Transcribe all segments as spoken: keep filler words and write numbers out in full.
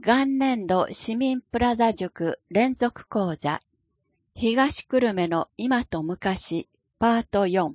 元年度市民プラザ塾連続講座東久留米の今と昔パートよん。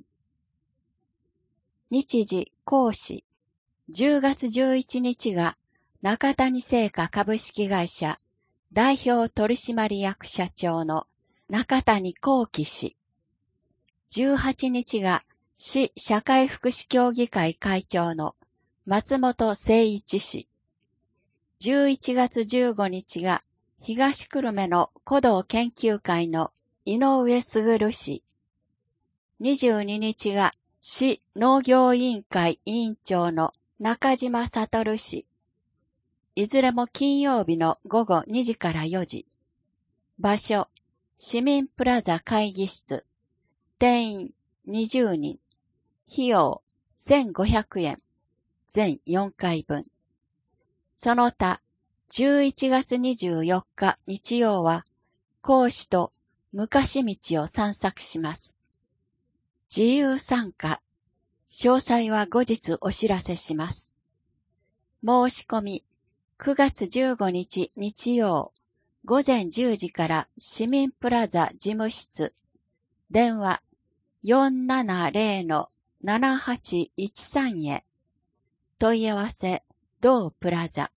日時講師じゅうがつじゅういちにちが中谷製菓株式会社代表取締役社長の中谷幸喜氏。じゅうはちにちが市社会福祉協議会会長の松本誠一氏。じゅういちがつじゅうごにちが東久留米の古道研究会の井上卓氏。にじゅうににちが市農業委員会委員長の中島悟氏。いずれも金曜日のごごにじからよじ。場所、市民プラザ会議室。定員にじゅうにん。費用せんごひゃくえん。全よんかいぶん。その他、じゅういちがつにじゅうよっか日曜は、講師と昔道を散策します。自由参加。詳細は後日お知らせします。申し込み、くがつじゅうごにち日曜、ごぜんじゅうじから市民プラザ事務室。電話 よんななぜろのななはちいちさん へ。問い合わせ、同プラザ。